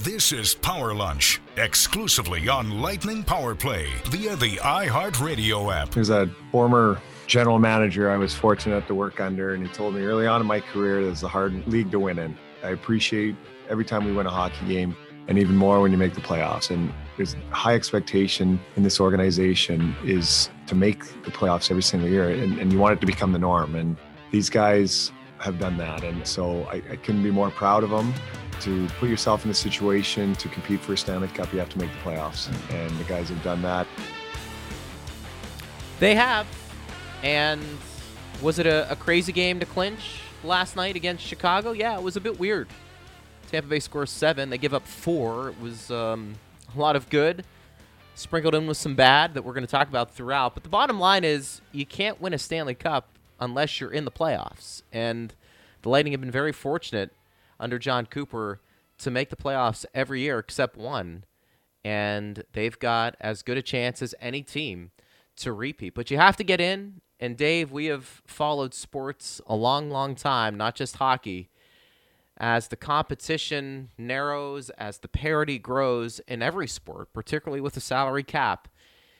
This is Power Lunch, exclusively on Lightning Power Play via the iHeartRadio app. There's a former general manager I was fortunate to work under, and he told me early on in my career that it's a hard league to win in. I appreciate every time we win a hockey game, and even more when you make the playoffs. And there's high expectation in this organization is to make the playoffs every single year, and you want it to become the norm. And these guys have done that, and so I couldn't be more proud of them. To put yourself in a situation to compete for a Stanley Cup, you have to make the playoffs, and the guys have done that. They have. And was it a crazy game to clinch last night against Chicago? Yeah, it was a bit weird. Tampa Bay scores 7. They give up 4. It was a lot of good, sprinkled in with some bad that we're going to talk about throughout. But the bottom line is you can't win a Stanley Cup unless you're in the playoffs. And the Lightning have been very fortunate under John Cooper to make the playoffs every year except one. And they've got as good a chance as any team to repeat. But you have to get in. And Dave, we have followed sports a long, long time, not just hockey. As the competition narrows, as the parity grows in every sport, particularly with the salary cap,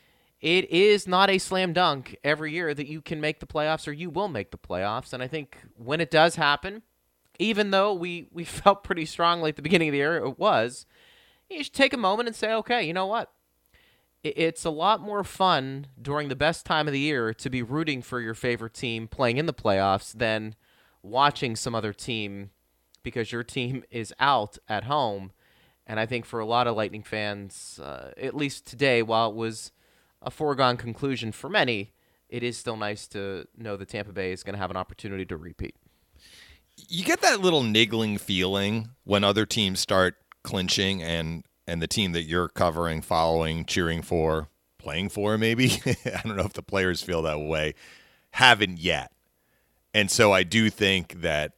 it is not a slam dunk every year that you can make the playoffs or you will make the playoffs. And I think when it does happen, even though we felt pretty strongly at the beginning of the year it was, you should take a moment and say, okay, you know what? It's a lot more fun during the best time of the year to be rooting for your favorite team playing in the playoffs than watching some other team because your team is out at home. And I think for a lot of Lightning fans, at least today, while it was a foregone conclusion for many, it is still nice to know that Tampa Bay is going to have an opportunity to repeat. You get that little niggling feeling when other teams start clinching and the team that you're covering, following, cheering for, playing for maybe, I don't know if the players feel that way, haven't yet. And so I do think that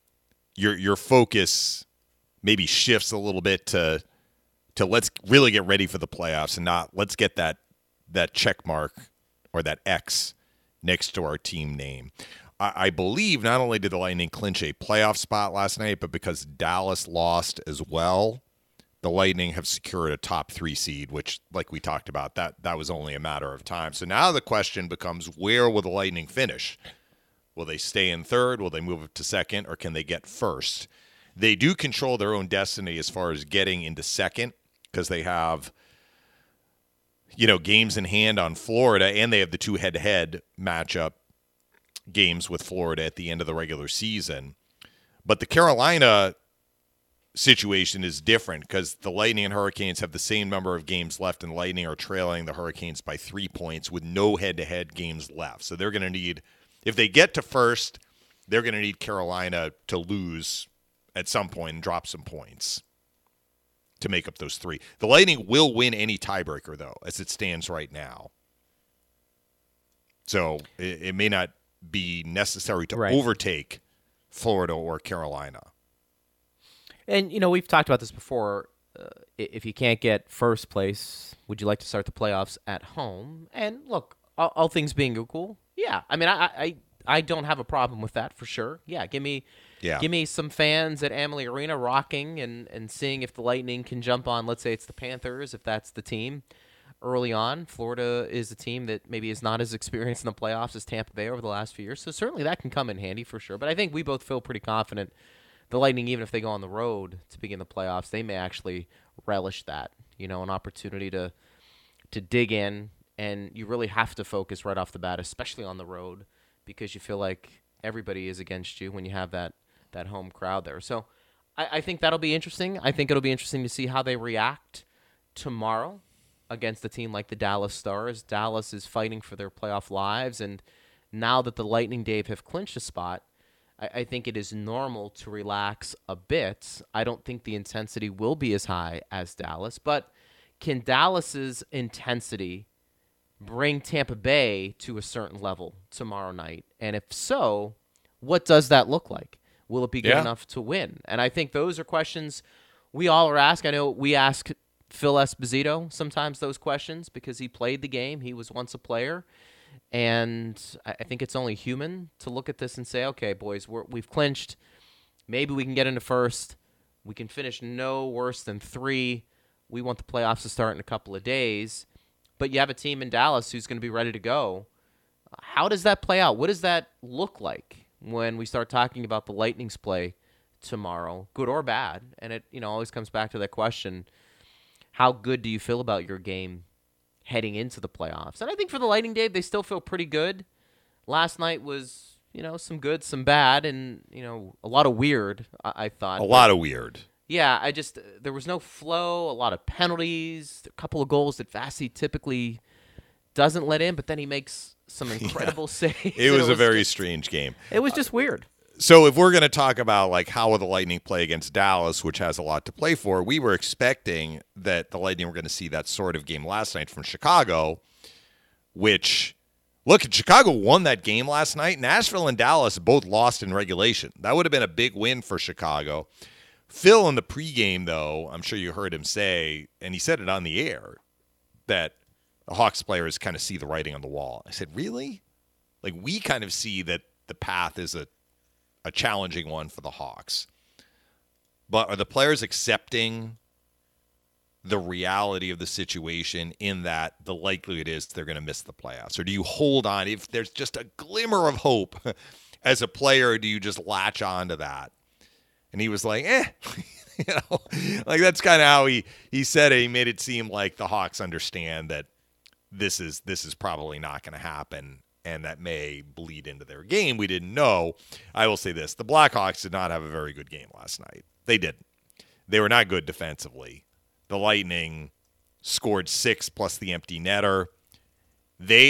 your focus maybe shifts a little bit to let's really get ready for the playoffs and not let's get that check mark or that X next to our team name. I believe not only did the Lightning clinch a playoff spot last night, but because Dallas lost as well, the Lightning have secured a top 3 seed, which, like we talked about, that was only a matter of time. So now the question becomes, where will the Lightning finish? Will they stay in third? Will they move up to second? Or can they get first? They do control their own destiny as far as getting into second because they have, games in hand on Florida, and they have the 2 head-to-head matchup games with Florida at the end of the regular season. But the Carolina situation is different because the Lightning and Hurricanes have the same number of games left, and Lightning are trailing the Hurricanes by 3 points with no head-to-head games left. So they're going to need, if they get to first, they're going to need Carolina to lose at some point and drop some points to make up those 3. The Lightning will win any tiebreaker, though, as it stands right now. So it may not be necessary to overtake Florida or Carolina. And, we've talked about this before. If you can't get first place, would you like to start the playoffs at home? And look, all things being equal, yeah. I mean, I don't have a problem with that for sure. Yeah, give me some fans at Amalie Arena rocking and seeing if the Lightning can jump on, let's say it's the Panthers, if that's the team. Early on, Florida is a team that maybe is not as experienced in the playoffs as Tampa Bay over the last few years. So certainly that can come in handy for sure. But I think we both feel pretty confident the Lightning, even if they go on the road to begin the playoffs, they may actually relish that, an opportunity to dig in. And you really have to focus right off the bat, especially on the road, because you feel like everybody is against you when you have that home crowd there. So I think that'll be interesting. I think it'll be interesting to see how they react tomorrow against a team like the Dallas Stars. Dallas is fighting for their playoff lives, and now that the Lightning, Dave, have clinched a spot, I think it is normal to relax a bit. I don't think the intensity will be as high as Dallas, but can Dallas's intensity bring Tampa Bay to a certain level tomorrow night? And if so, what does that look like? Will it be good enough to win? And I think those are questions we all are asked. I know we ask Phil Esposito sometimes those questions because he played the game. He was once a player. And I think it's only human to look at this and say, okay, boys, we've clinched. Maybe we can get into first. We can finish no worse than 3. We want the playoffs to start in a couple of days. But you have a team in Dallas who's going to be ready to go. How does that play out? What does that look like when we start talking about the Lightning's play tomorrow, good or bad? And it always comes back to that question, how good do you feel about your game heading into the playoffs? And I think for the Lightning, Dave, they still feel pretty good. Last night was, some good, some bad, and, a lot of weird, I thought. A lot of weird. Yeah, there was no flow, a lot of penalties, a couple of goals that Vasi typically doesn't let in, but then he makes some incredible saves. It was a very strange game. It was just weird. So if we're going to talk about like how will the Lightning play against Dallas, which has a lot to play for, we were expecting that the Lightning were going to see that sort of game last night from Chicago, which, look, Chicago won that game last night. Nashville and Dallas both lost in regulation. That would have been a big win for Chicago. Phil in the pregame, though, I'm sure you heard him say, and he said it on the air, that the Hawks players kind of see the writing on the wall. I said, really? Like, we kind of see that the path is a challenging one for the Hawks. But are the players accepting the reality of the situation in that the likelihood is they're going to miss the playoffs? Or do you hold on? If there's just a glimmer of hope as a player, do you just latch on to that? And he was like, like that's kind of how he said it. He made it seem like the Hawks understand that this is probably not going to happen, and that may bleed into their game. We didn't know. I will say this. The Blackhawks did not have a very good game last night. They didn't. They were not good defensively. The Lightning scored 6 plus the empty netter. They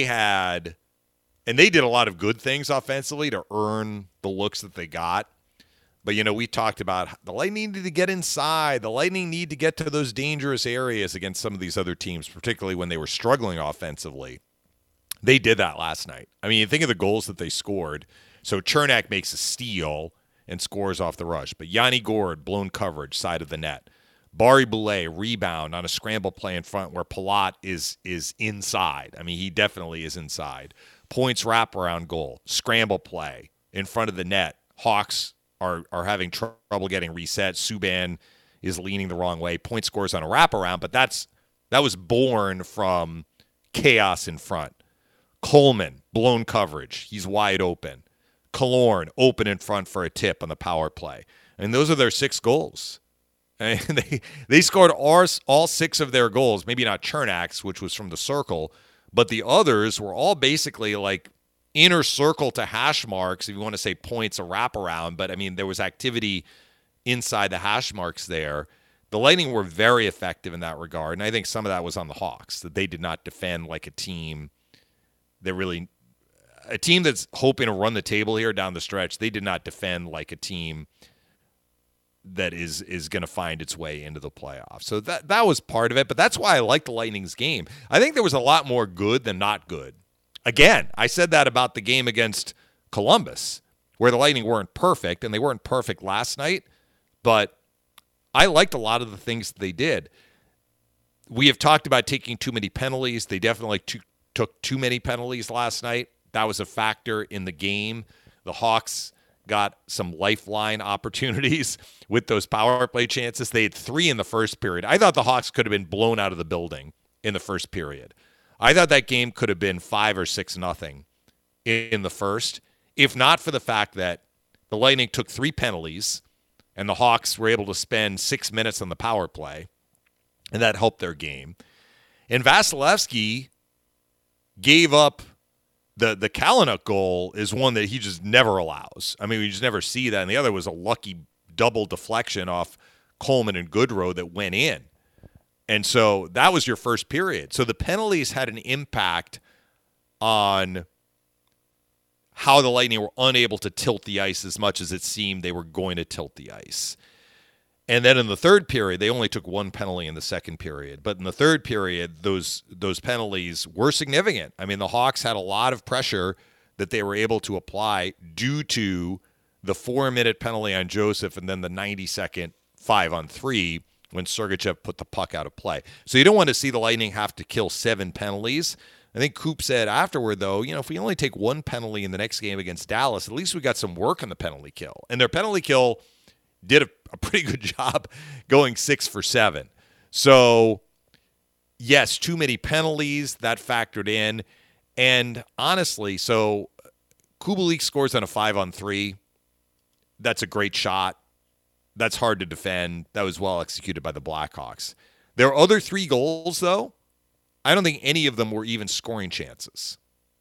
did a lot of good things offensively to earn the looks that they got. But, we talked about the Lightning need to get inside. The Lightning need to get to those dangerous areas against some of these other teams, particularly when they were struggling offensively. They did that last night. I mean, you think of the goals that they scored. So Chernak makes a steal and scores off the rush. But Yanni Gourde, blown coverage, side of the net. Barry Boulet, rebound on a scramble play in front where Palat is inside. I mean, he definitely is inside. Points wraparound goal. Scramble play in front of the net. Hawks are having trouble getting reset. Subban is leaning the wrong way. Point scores on a wraparound, but that was born from chaos in front. Coleman, blown coverage. He's wide open. Killorn, open in front for a tip on the power play. And those are their 6 goals. And they scored all 6 of their goals, maybe not Chernak's, which was from the circle, but the others were all basically like inner circle to hash marks, if you want to say points, a wraparound. But, I mean, there was activity inside the hash marks there. The Lightning were very effective in that regard, and I think some of that was on the Hawks, that they did not defend like a team a team that's hoping to run the table here down the stretch. They did not defend like a team that is going to find its way into the playoffs. So that was part of it, but that's why I like the Lightning's game. I think there was a lot more good than not good. Again, I said that about the game against Columbus, where the Lightning weren't perfect, and they weren't perfect last night, but I liked a lot of the things that they did. We have talked about taking too many penalties. They definitely took too many penalties last night. That was a factor in the game. The Hawks got some lifeline opportunities with those power play chances. They had 3 in the first period. I thought the Hawks could have been blown out of the building in the first period. I thought that game could have been 5 or 6-0 in the first, if not for the fact that the Lightning took 3 penalties and the Hawks were able to spend 6 minutes on the power play, and that helped their game. And Vasilevsky gave up the Kalynuk goal is one that he just never allows. I mean, we just never see that. And the other was a lucky double deflection off Coleman and Goodrow that went in. And so that was your first period. So the penalties had an impact on how the Lightning were unable to tilt the ice as much as it seemed they were going to tilt the ice. And then in the third period, they only took 1 penalty in the second period. But in the third period, those penalties were significant. I mean, the Hawks had a lot of pressure that they were able to apply due to the 4-minute penalty on Joseph and then the 90-second 5-on-3 when Sergachev put the puck out of play. So you don't want to see the Lightning have to kill 7 penalties. I think Coop said afterward, though, if we only take 1 penalty in the next game against Dallas, at least we got some work on the penalty kill. And their penalty kill did a pretty good job going 6 for 7. So, yes, too many penalties, that factored in. And honestly, so Kubalik scores on a 5-on-3. That's a great shot. That's hard to defend. That was well executed by the Blackhawks. There are other 3 goals, though. I don't think any of them were even scoring chances.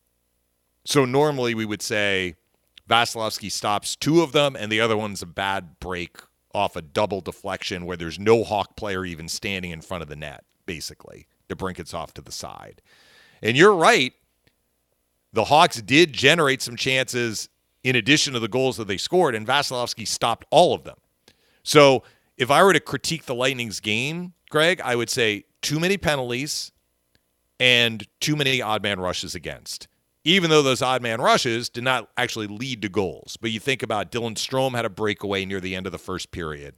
So normally we would say Vasilevsky stops 2 of them, and the other one's a bad break off a double deflection where there's no Hawk player even standing in front of the net, basically. DeBrincat's off to the side. And you're right. The Hawks did generate some chances in addition to the goals that they scored, and Vasilevsky stopped all of them. So if I were to critique the Lightning's game, Greg, I would say too many penalties and too many odd man rushes against. Even though those odd man rushes did not actually lead to goals. But you think about Dylan Strome had a breakaway near the end of the first period.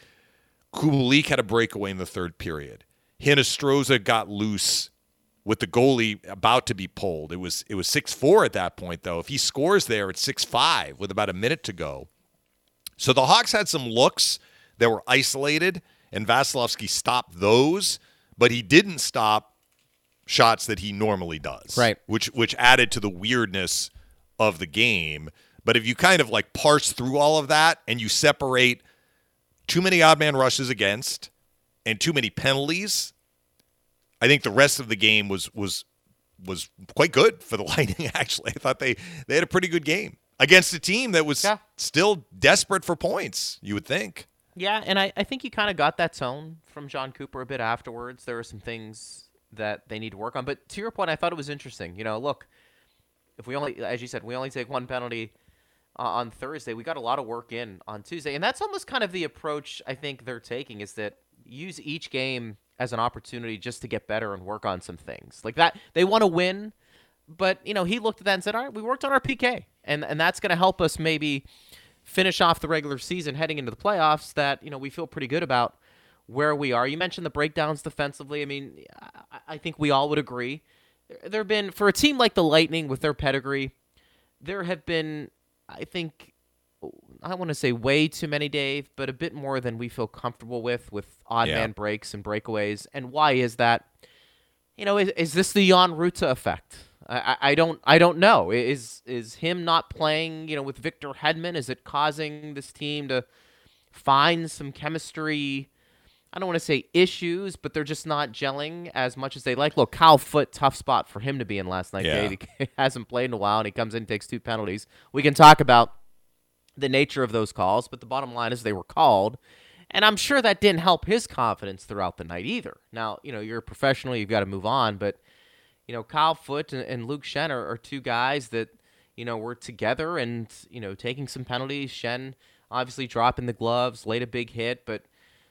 Kubalik had a breakaway in the third period. Hinostroza got loose with the goalie about to be pulled. It was 6-4 at that point, though. If he scores there, it's 6-5 with about a minute to go. So the Hawks had some looks that were isolated, and Vasilevsky stopped those, but he didn't stop shots that he normally does. Right. Which added to the weirdness of the game. But if you kind of like parse through all of that and you separate too many odd man rushes against and too many penalties, I think the rest of the game was quite good for the Lightning, actually. I thought they had a pretty good game against a team that was still desperate for points, you would think. Yeah, and I think you kind of got that tone from John Cooper a bit afterwards. There were some things that they need to work on. But to your point, I thought it was interesting. You know, look, if we only, as you said, we only take 1 penalty on Thursday, we got a lot of work in on Tuesday. And that's almost kind of the approach I think they're taking, is that use each game as an opportunity just to get better and work on some things. Like that, they want to win, but, you know, he looked at that and said, all right, we worked on our PK. And that's going to help us maybe finish off the regular season heading into the playoffs that, you know, we feel pretty good about where we are. You mentioned the breakdowns defensively. I mean, I think we all would agree. There have been, for a team like the Lightning with their pedigree, there have been, I think, I want to say way too many, Dave, but a bit more than we feel comfortable with odd man breaks and breakaways. And why is that? You know, is this the Jan Rutta effect? I don't know. Is him not playing, you know, with Victor Hedman, is it causing this team to find some chemistry? I don't want to say issues, but they're just not gelling as much as they like. Look, Kyle Foote, tough spot for him to be in last night, Dave. He hasn't played in a while, and he comes in and takes 2 penalties. We can talk about the nature of those calls, but the bottom line is they were called, and I'm sure that didn't help his confidence throughout the night either. Now, you know, you're a professional, you've got to move on, but, you know, Kyle Foote and Luke Schenn are 2 guys that, you know, were together and, you know, taking some penalties. Schenn obviously dropping the gloves, laid a big hit, but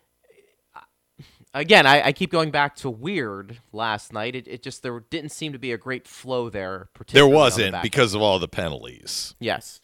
again, I keep going back to weird last night. It just, there didn't seem to be a great flow there. There wasn't because of all the penalties. Yes.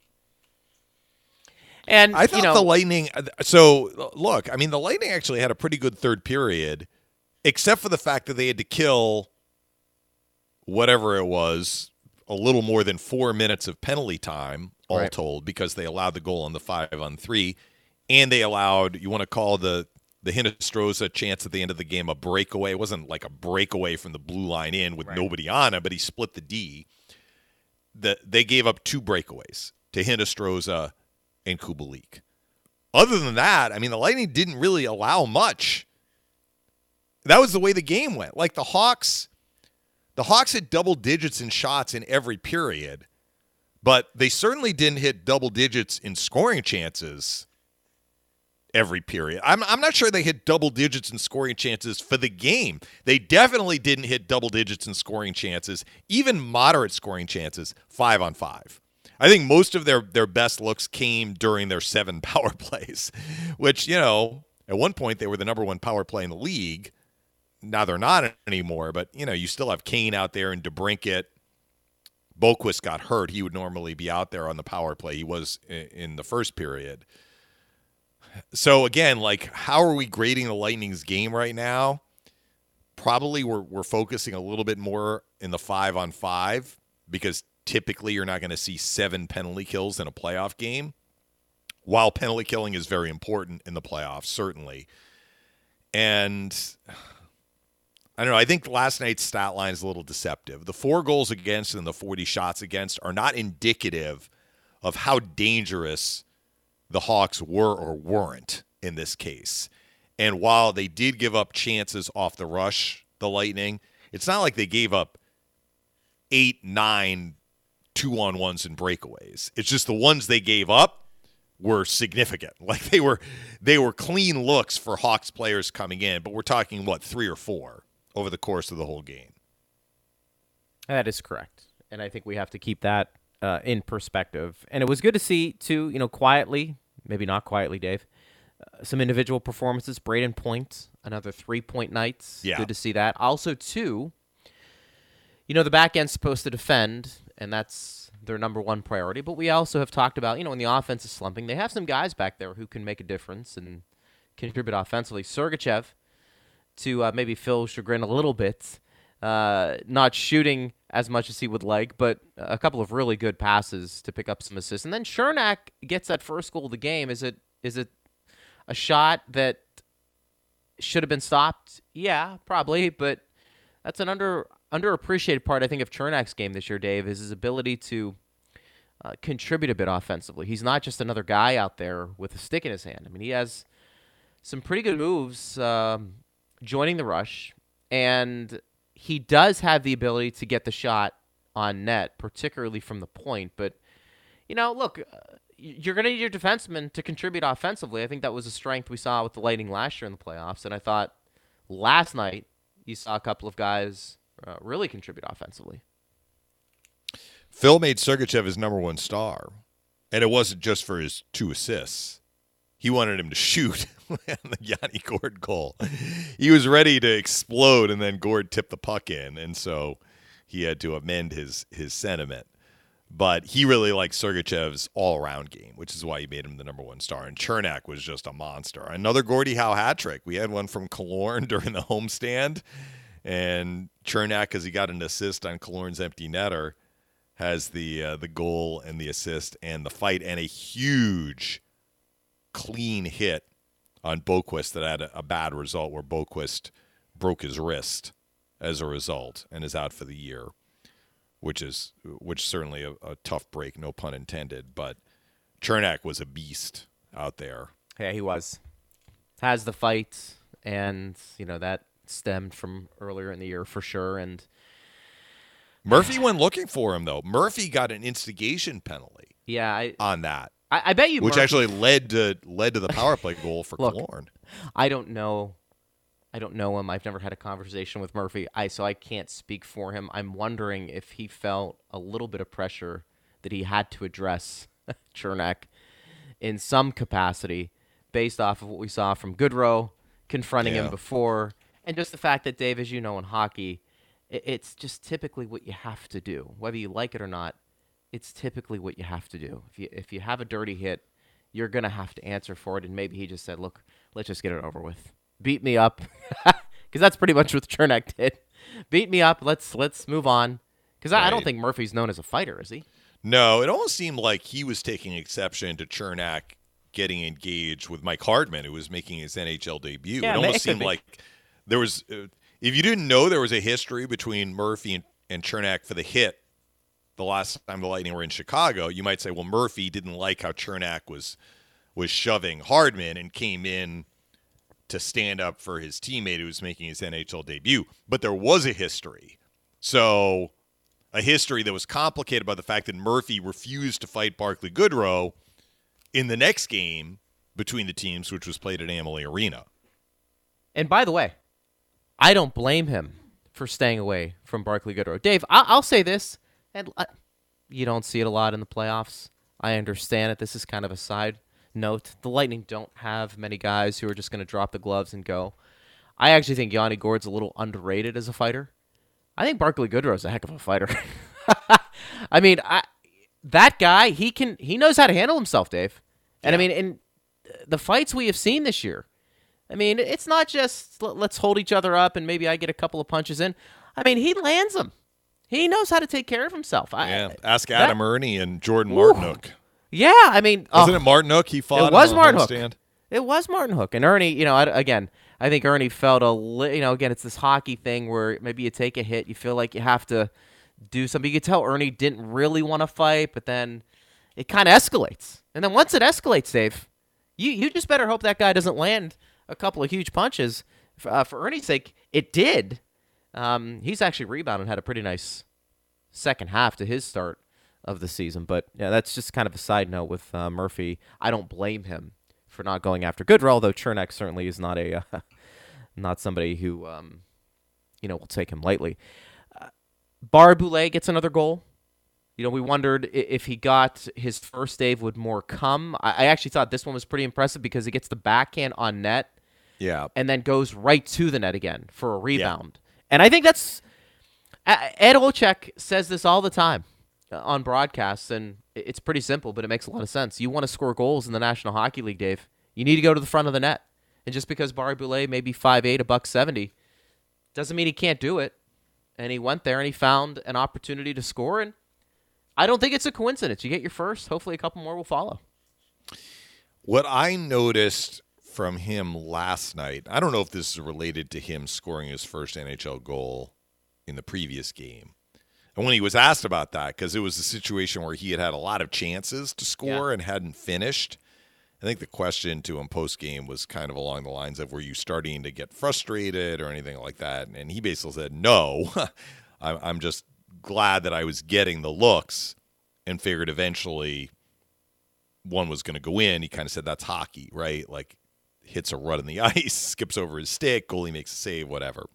And I thought the Lightning, so look, I mean, the Lightning actually had a pretty good third period, except for the fact that they had to kill whatever it was, a little more than 4 minutes of penalty time, all told, because they allowed the goal on the 5-on-3, and they allowed, you want to call the Hinostroza chance at the end of the game a breakaway. It wasn't like a breakaway from the blue line in with nobody on it, but he split the D. They gave up 2 breakaways to Hinostroza and Kubalik. Other than that, I mean, the Lightning didn't really allow much. That was the way the game went. Like the Hawks had double digits in shots in every period, but they certainly didn't hit double digits in scoring chances every period. I'm not sure they hit double digits in scoring chances for the game. They definitely didn't hit double digits in scoring chances, even moderate scoring chances, 5-on-5. I think most of their best looks came during their 7 power plays, which, you know, at one point they were the number 1 power play in the league. Now they're not anymore, but, you know, you still have Kane out there and DeBrincat. Boquist got hurt. He would normally be out there on the power play. He was in the first period. So, again, like, how are we grading the Lightning's game right now? Probably we're focusing a little bit more in the 5-on-5 because typically you're not going to see 7 penalty kills in a playoff game. while penalty killing is very important in the playoffs, certainly. And I don't know. I think last night's stat line is a little deceptive. The 4 goals against and the 40 shots against are not indicative of how dangerous the Hawks were or weren't in this case. And while they did give up chances off the rush, the Lightning, it's not like they gave up 8, 9 2-on-1s and breakaways. It's just the ones they gave up were significant. Like they were clean looks for Hawks players coming in, but we're talking 3 or 4 over the course of the whole game. That is correct. And I think we have to keep that in perspective. And it was good to see, too, quietly, maybe not quietly, Dave, some individual performances. Braden Point, another 3-point nights. Yeah. Good to see that. Also, too, the back end's supposed to defend, and that's their number one priority. But we also have talked about, when the offense is slumping, they have some guys back there who can make a difference and contribute offensively. Sergachev, to maybe Phil's chagrin a little bit, not shooting as much as he would like, but a couple of really good passes to pick up some assists. And then Chernak gets that first goal of the game. Is it a shot that should have been stopped? Yeah, probably, but that's an underappreciated part, I think, of Chernak's game this year, Dave, is his ability to contribute a bit offensively. He's not just another guy out there with a stick in his hand. I mean, he has some pretty good moves joining the rush, and he does have the ability to get the shot on net, particularly from the point. But, look, you're going to need your defenseman to contribute offensively. I think that was a strength we saw with the Lightning last year in the playoffs, and I thought last night you saw a couple of guys really contribute offensively. Phil made Sergachev his number one star, and it wasn't just for his 2 assists. He wanted him to shoot the Yanni Gourde goal. He was ready to explode, and then Gourde tipped the puck in, and so he had to amend his sentiment. But he really liked Sergachev's all-around game, which is why he made him the number one star. And Chernak was just a monster. Another Gordie Howe hat trick. We had one from Killorn during the homestand, and Chernak, as he got an assist on Killorn's empty netter, has the goal and the assist and the fight and a huge clean hit on Boqvist that had a bad result where Boqvist broke his wrist as a result and is out for the year, which certainly a tough break, no pun intended. But Chernak was a beast out there. Yeah, he was. Has the fight, and that stemmed from earlier in the year for sure. And Murphy went looking for him, though. Murphy got an instigation penalty. Yeah, on that. I bet you, which Murphy actually led to the power play goal for Killorn. I don't know him. I've never had a conversation with Murphy, so I can't speak for him. I'm wondering if he felt a little bit of pressure that he had to address Chernak in some capacity based off of what we saw from Goodrow confronting him before, and just the fact that, Dave, as you know, in hockey, it's just typically what you have to do. Whether you like it or not, it's typically what you have to do. If you have a dirty hit, you're going to have to answer for it. And maybe he just said, look, let's just get it over with. Beat me up. Because that's pretty much what Chernak did. Beat me up. Let's move on. Because I don't think Murphy's known as a fighter, is he? No, it almost seemed like he was taking exception to Chernak getting engaged with Mike Hardman, who was making his NHL debut. Yeah, it almost seemed like there was if you didn't know there was a history between Murphy and Chernak for the hit the last time the Lightning were in Chicago, you might say, well, Murphy didn't like how Chernak was shoving Hardman and came in to stand up for his teammate who was making his NHL debut. But there was a history. So a history that was complicated by the fact that Murphy refused to fight Barclay Goodrow in the next game between the teams, which was played at Amalie Arena. And by the way, I don't blame him for staying away from Barclay Goodrow. Dave, I'll say this, and you don't see it a lot in the playoffs. I understand it. This is kind of a side note. The Lightning don't have many guys who are just going to drop the gloves and go. I actually think Yanni Gourde's a little underrated as a fighter. I think Barclay Goodrow's a heck of a fighter. I mean, that guy, he knows how to handle himself, Dave. And I mean, in the fights we have seen this year, I mean, it's not just let's hold each other up and maybe I get a couple of punches in. I mean, he lands them. He knows how to take care of himself. Ask Adam Ernie and Jordan Martinook. Yeah, I mean, Wasn't it Martin Hook he fought? It was on Martin the Hook. homestand? It was Martin Hook. And Ernie, I think Ernie felt again, it's this hockey thing where maybe you take a hit, you feel like you have to do something. You could tell Ernie didn't really want to fight, but then it kind of escalates. And then once it escalates, Dave, you just better hope that guy doesn't land a couple of huge punches. For Ernie's sake, it did. He's actually rebounded and had a pretty nice second half to his start of the season. But yeah, that's just kind of a side note with Murphy. I don't blame him for not going after Goodrow, although Chernak certainly is not not somebody who will take him lightly. Barré-Boulet gets another goal. We wondered if he got his first, Dave, would more come. I actually thought this one was pretty impressive because he gets the backhand on net, and then goes right to the net again for a rebound. Yeah. And I think that's Ed Olczyk says this all the time on broadcasts, and it's pretty simple, but it makes a lot of sense. You want to score goals in the National Hockey League, Dave, you need to go to the front of the net. And just because Barré-Boulet may be 5'8", $170, doesn't mean he can't do it. And he went there and he found an opportunity to score, and I don't think it's a coincidence. You get your first, hopefully a couple more will follow. What I noticed from him last night, I don't know if this is related to him scoring his first NHL goal in the previous game. And when he was asked about that, because it was a situation where he had a lot of chances to score and hadn't finished, I think the question to him post-game was kind of along the lines of, were you starting to get frustrated or anything like that? And he basically said, no, I'm just glad that I was getting the looks and figured eventually one was going to go in. He kind of said that's hockey, right? Like hits a rut in the ice, skips over his stick, goalie makes a save, whatever.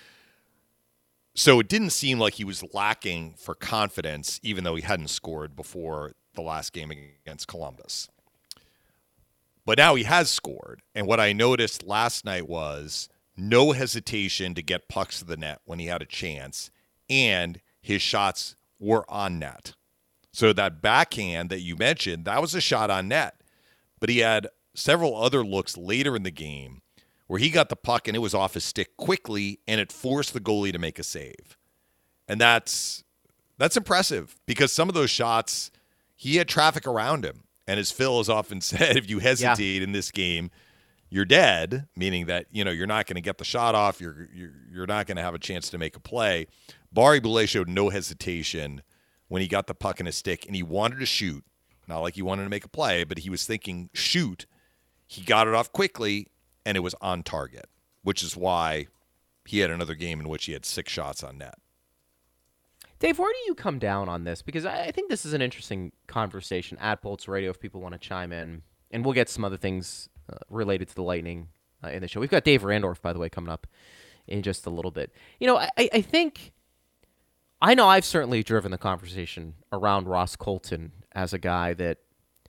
So it didn't seem like he was lacking for confidence, even though he hadn't scored before the last game against Columbus. But now he has scored. And what I noticed last night was no hesitation to get pucks to the net when he had a chance, and his shots were on net. So that backhand that you mentioned, that was a shot on net. But he had several other looks later in the game where he got the puck and it was off his stick quickly, and it forced the goalie to make a save. And that's impressive, because some of those shots, he had traffic around him. And as Phil has often said, if you hesitate in this game, you're dead, meaning that, you're not going to get the shot off, you're not going to have a chance to make a play. Barré-Boulet showed no hesitation when he got the puck in his stick, and he wanted to shoot. Not like he wanted to make a play, but he was thinking shoot. He got it off quickly, and it was on target, which is why he had another game in which he had 6 shots on net. Dave, where do you come down on this? Because I think this is an interesting conversation at Bolts Radio if people want to chime in. And we'll get some other things related to the Lightning in the show. We've got Dave Randorf, by the way, coming up in just a little bit. I think I know I've certainly driven the conversation around Ross Colton as a guy that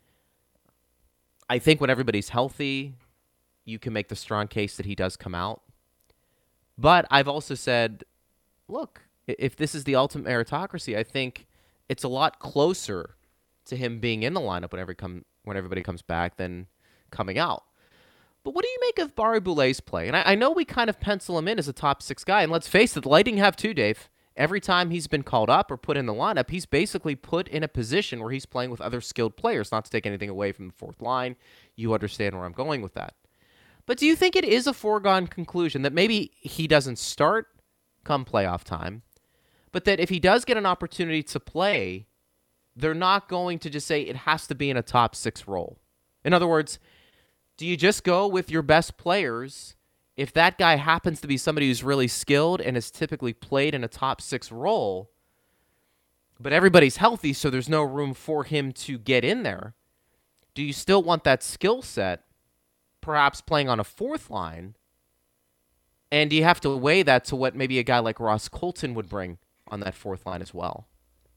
I think when everybody's healthy, you can make the strong case that he does come out. But I've also said, look, if this is the ultimate meritocracy, I think it's a lot closer to him being in the lineup when everybody comes back than coming out. But what do you make of Barré-Boulet's play? And I know we kind of pencil him in as a top 6 guy, and let's face it, the Lightning have too, Dave. Every time he's been called up or put in the lineup, he's basically put in a position where he's playing with other skilled players, not to take anything away from the fourth line. You understand where I'm going with that. But do you think it is a foregone conclusion that maybe he doesn't start come playoff time, but that if he does get an opportunity to play, they're not going to just say it has to be in a top 6 role? In other words, do you just go with your best players if that guy happens to be somebody who's really skilled and has typically played in a top 6 role, but everybody's healthy, so there's no room for him to get in there? Do you still want that skill set, perhaps playing on a fourth line? And do you have to weigh that to what maybe a guy like Ross Colton would bring on that fourth line as well?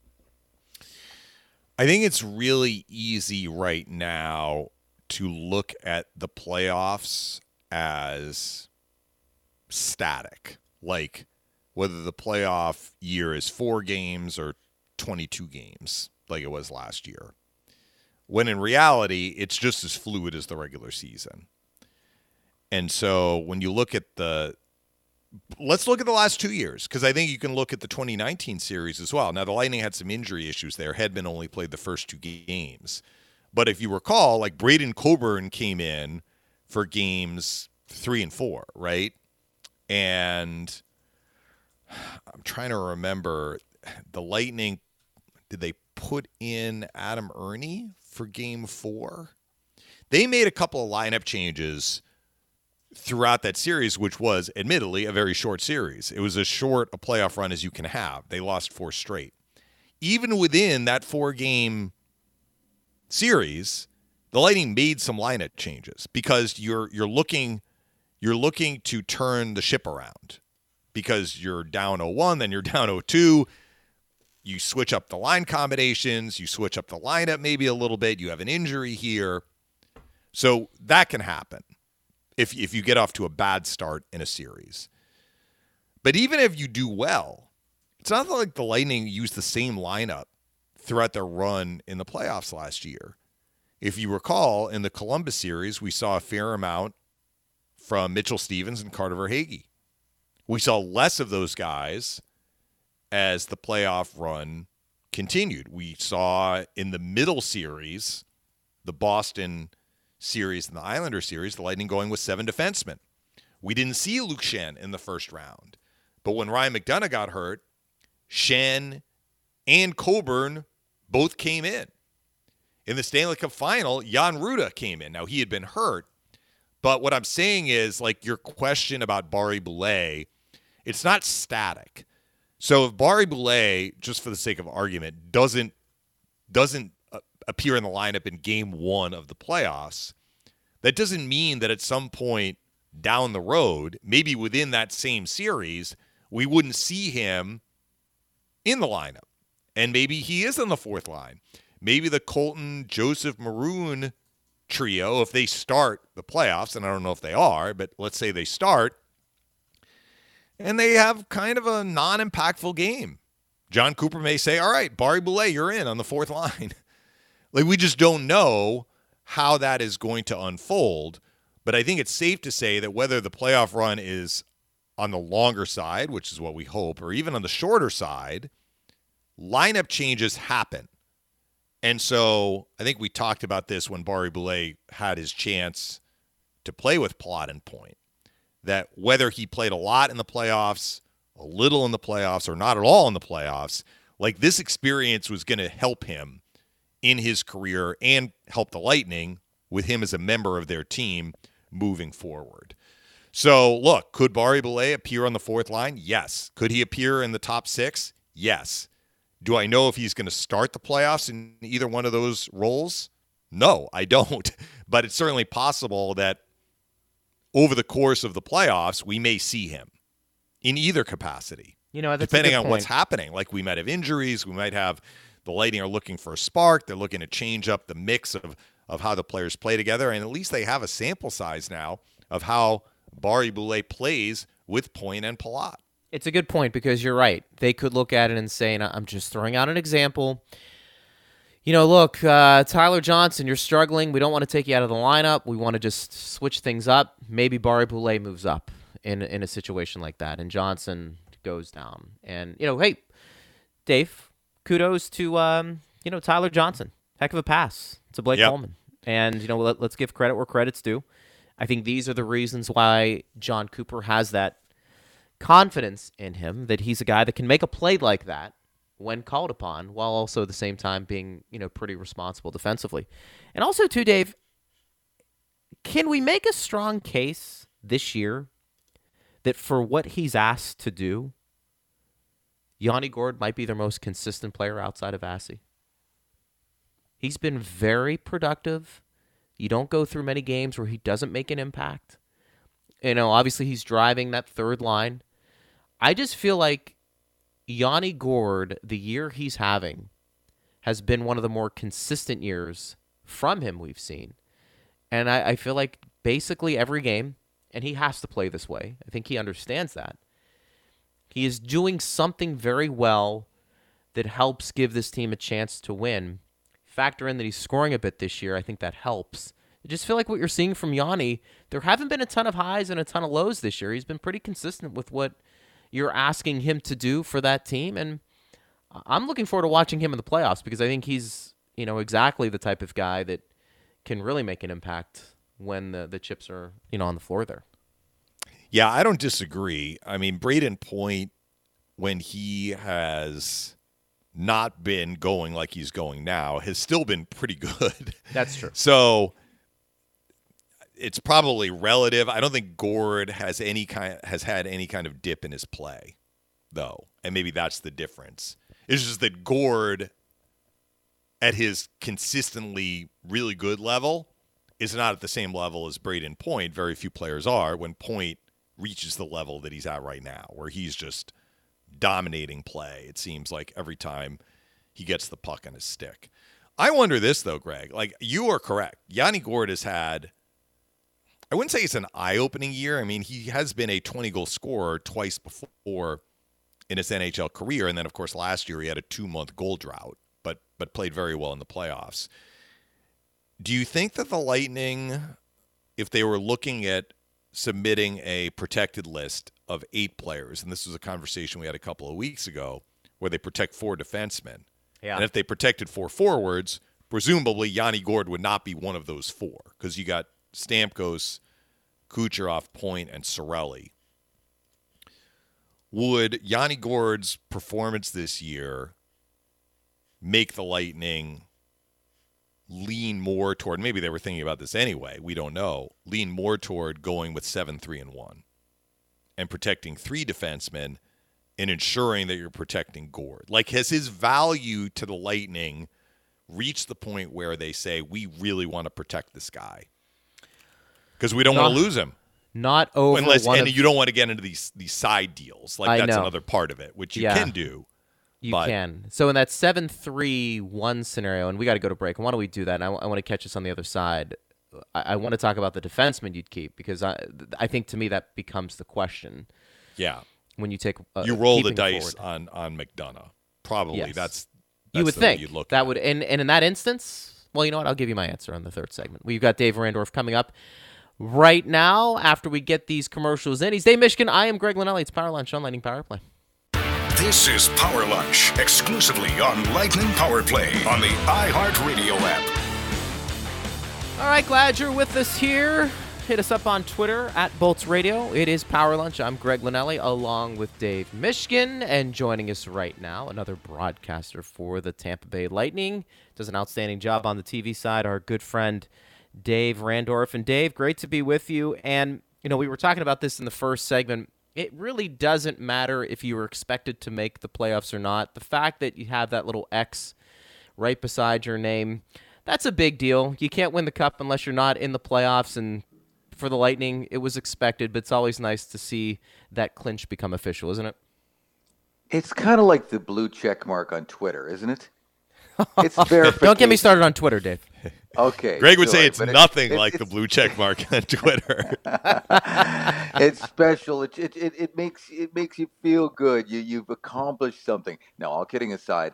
I think it's really easy right now to look at the playoffs as static, like whether the playoff year is 4 games or 22 games like it was last year, when in reality it's just as fluid as the regular season. And so when you look at let's look at the last 2 years, because I think you can look at the 2019 series as well. Now, the Lightning had some injury issues there. Hedman only played the first 2 games. But if you recall, like Braden Coburn came in for games 3 and 4, right? And I'm trying to remember, the Lightning, did they put in Adam Ernie for game 4? They made a couple of lineup changes throughout that series, which was admittedly a very short series. It was as short a playoff run as you can have. They lost 4 straight. Even within that 4-game series, the Lightning made some lineup changes because you're looking to turn the ship around because you're down 0-1, then you're down 0-2. You switch up the line combinations, you switch up the lineup maybe a little bit. You have an injury here. So that can happen if you get off to a bad start in a series. But even if you do well, it's not like the Lightning used the same lineup throughout their run in the playoffs last year. If you recall, in the Columbus series, we saw a fair amount from Mitchell Stevens and Carter Verhaeghe. We saw less of those guys as the playoff run continued. We saw in the middle series, the Boston series and the Islander series, the Lightning going with 7 defensemen. We didn't see Luke Schenn in the first round. But when Ryan McDonagh got hurt, Schenn and Coburn both came in. In the Stanley Cup final, Jan Rutta came in. Now, he had been hurt. But what I'm saying is, like, your question about Barré-Boulet, it's not static. So if Barré-Boulet, just for the sake of argument, doesn't appear in the lineup in game 1 of the playoffs, that doesn't mean that at some point down the road, maybe within that same series, we wouldn't see him in the lineup. And maybe he is on the 4th line. Maybe the Colton, Joseph, Maroon trio, if they start the playoffs, and I don't know if they are, but let's say they start, and they have kind of a non-impactful game. John Cooper may say, all right, Barré-Boulet, you're in on the 4th line. Like, we just don't know how that is going to unfold. But I think it's safe to say that whether the playoff run is on the longer side, which is what we hope, or even on the shorter side, lineup changes happen. And so I think we talked about this when Barré-Boulet had his chance to play with Palat and Point, that whether he played a lot in the playoffs, a little in the playoffs, or not at all in the playoffs, like, this experience was going to help him in his career and help the Lightning with him as a member of their team moving forward. So, look, could Barré-Boulet appear on the 4th line? Yes. Could he appear in the top 6? Yes. Do I know if he's going to start the playoffs in either one of those roles? No, I don't. But it's certainly possible that over the course of the playoffs, we may see him in either capacity. You know, that's depending a good on point. What's happening. Like, we might have injuries. We might have the Lightning are looking for a spark. They're looking to change up the mix of how the players play together. And at least they have a sample size now of how Barré-Boulet plays with Point and Palat. It's a good point because you're right. They could look at it and say, and I'm just throwing out an example. You know, look, Tyler Johnson, you're struggling. We don't want to take you out of the lineup. We want to just switch things up. Maybe Barré-Boulet moves up in a situation like that, and Johnson goes down. And, you know, hey, Dave, kudos to, Tyler Johnson. Heck of a pass to Blake Coleman. And, let's give credit where credit's due. I think these are the reasons why John Cooper has that confidence in him, that he's a guy that can make a play like that when called upon, while also at the same time being, pretty responsible defensively. And also, too, Dave, can we make a strong case this year that for what he's asked to do, Yanni Gourde might be their most consistent player outside of Vassy? He's been very productive. You don't go through many games where he doesn't make an impact. Obviously he's driving that 3rd line. I just feel like Yanni Gourde, the year he's having, has been one of the more consistent years from him we've seen. And I feel like basically every game, and he has to play this way, I think he understands that, he is doing something very well that helps give this team a chance to win. Factor in that he's scoring a bit this year, I think that helps. I just feel like what you're seeing from Yanni, there haven't been a ton of highs and a ton of lows this year. He's been pretty consistent with what you're asking him to do for that team, and I'm looking forward to watching him in the playoffs because I think he's exactly the type of guy that can really make an impact when the chips are, on the floor there. Yeah, I don't disagree. I mean, Braden Point, when he has not been going like he's going now, has still been pretty good. That's true. So it's probably relative. I don't think Gord has had any kind of dip in his play, though, and maybe that's the difference. It's just that Gord, at his consistently really good level, is not at the same level as Braden Point. Very few players are when Point reaches the level that he's at right now, where he's just dominating play, it seems like, every time he gets the puck on his stick. I wonder this, though, Greg. Like, you are correct. Yanni Gord has had, I wouldn't say it's an eye-opening year. I mean, he has been a 20-goal scorer twice before in his NHL career, and then, of course, last year he had a 2-month goal drought, but played very well in the playoffs. Do you think that the Lightning, if they were looking at submitting a protected list of 8 players, and this was a conversation we had a couple of weeks ago, where they protect 4 defensemen, and if they protected 4 forwards, presumably Yanni Gord would not be one of those 4, because you got Stamkos, Kucherov, Point, and Cirelli. Would Yanni Gord's performance this year make the Lightning lean more toward, maybe they were thinking about this anyway, we don't know, lean more toward going with 7-3-1 and protecting 3 defensemen and ensuring that you're protecting Gord? Like, has his value to the Lightning reached the point where they say, we really want to protect this guy because we don't want to lose him? Not over you don't want to get into these side deals. Like, that's another part of it, which you can do. You can. So in that 7-3-1 scenario, and we got to go to break, and why don't we do that? And I want to catch us on the other side. I want to talk about the defenseman you'd keep, because I think, to me, that becomes the question. Yeah. When you take you roll the dice on McDonough. Probably. Yes. That's you would the think way you'd look that at would, it. and in that instance, well, you know what? I'll give you my answer on the third segment. We've got Dave Randorf coming up right now after we get these commercials in. He's Dave Mishkin. I am Greg Linelli. It's Power Lunch on Lightning Power Play. This is Power Lunch, exclusively on Lightning Power Play on the iHeartRadio app. All right, glad you're with us here. Hit us up on Twitter at Bolts Radio. It is Power Lunch. I'm Greg Linelli, along with Dave Mishkin, and joining us right now, another broadcaster for the Tampa Bay Lightning. Does an outstanding job on the TV side, our good friend Dave Randorf. And Dave, great to be with you. And, we were talking about this in the first segment. It really doesn't matter if you were expected to make the playoffs or not. The fact that you have that little X right beside your name, that's a big deal. You can't win the cup unless you're not in the playoffs, and for the Lightning, it was expected, but it's always nice to see that clinch become official, isn't it? It's kind of like the blue check mark on Twitter, isn't it? It's verification. Don't get me started on Twitter, Dave. Okay. Greg would say it's nothing like the blue check mark on Twitter. It's special. It makes you feel good. You've accomplished something. No, all kidding aside,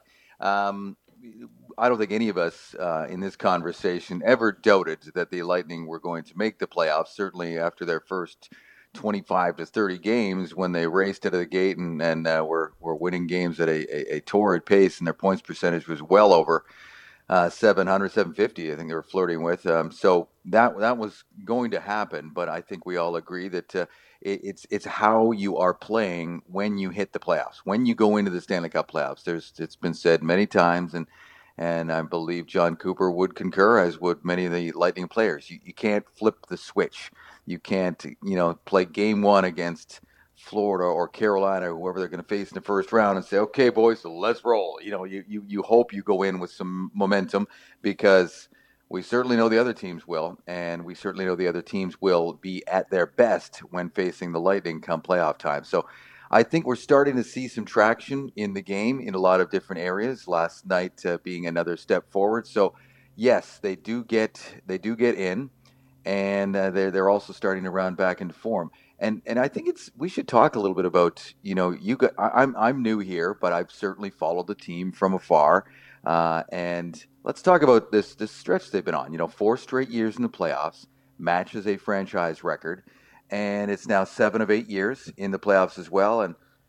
I don't think any of us in this conversation ever doubted that the Lightning were going to make the playoffs. Certainly after their first 25 to 30 games, when they raced out of the gate and were winning games at a torrid pace, and their points percentage was well over 700, 750, I think they were flirting with. So that was going to happen. But I think we all agree that it's how you are playing when you hit the playoffs, when you go into the Stanley Cup playoffs. It's been said many times, and I believe John Cooper would concur, as would many of the Lightning players. You can't flip the switch. You can't, play game one against Florida or Carolina, or whoever they're going to face in the first round, and say, okay, boys, so let's roll. You hope you go in with some momentum, because we certainly know the other teams will, and we certainly know the other teams will be at their best when facing the Lightning come playoff time. So I think we're starting to see some traction in the game in a lot of different areas. Last night being another step forward. So yes, they do get in, and they're also starting to round back into form. And I think we should talk a little bit about, I'm new here, but I've certainly followed the team from afar. And let's talk about this stretch they've been on. 4 straight years in the playoffs, matches a franchise record. And it's now 7 of 8 years in the playoffs as well. And